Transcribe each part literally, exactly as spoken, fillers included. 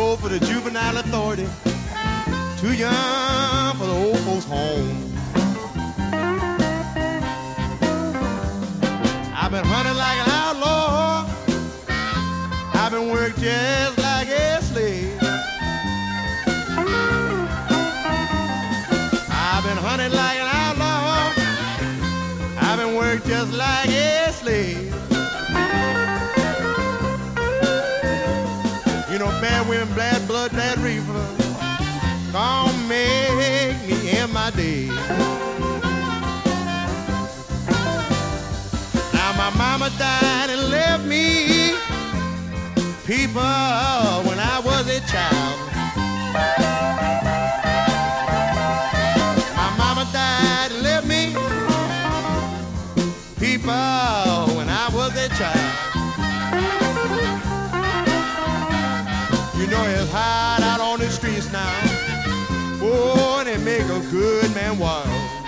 old for the juvenile authority, too young for the old folks home. I've been hunting like an outlaw, I've been worked just like a slave. I've been hunting like an outlaw, I've been worked just like a slave. You know, bad women, bad blood, bad reefer, gonna make me end my day. Now my mama died and left me people when I was a child. My mama died and left me people when I was a child. You know it's hot out on the streets now. Oh, and it make a good man wild.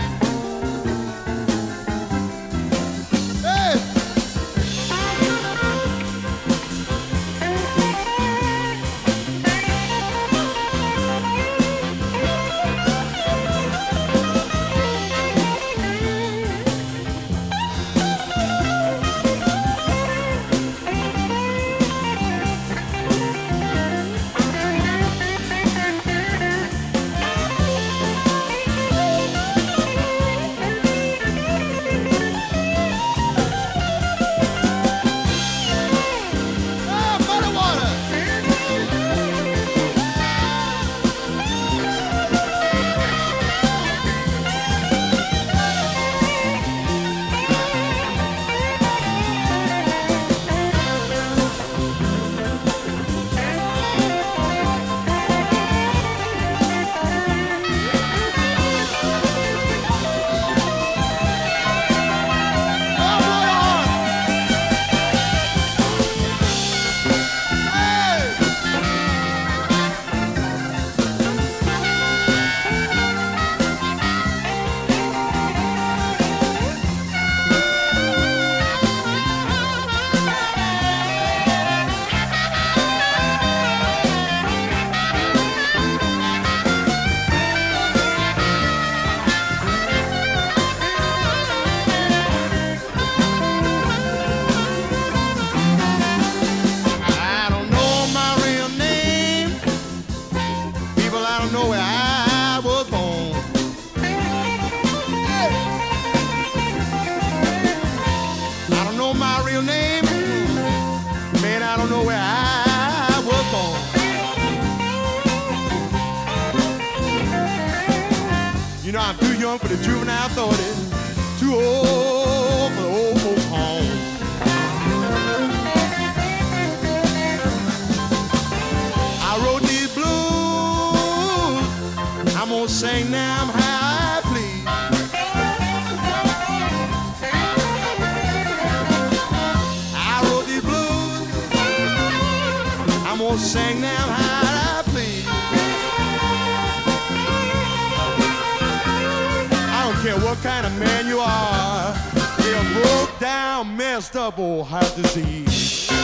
You know I'm too young for the juvenile authority, too old for the old folks home. I wrote these blues, I'm gonna sing them how I please. I wrote these blues, I'm gonna sing them how I please. I don't care what kind of man you are, you're a broke down, messed up old heart disease.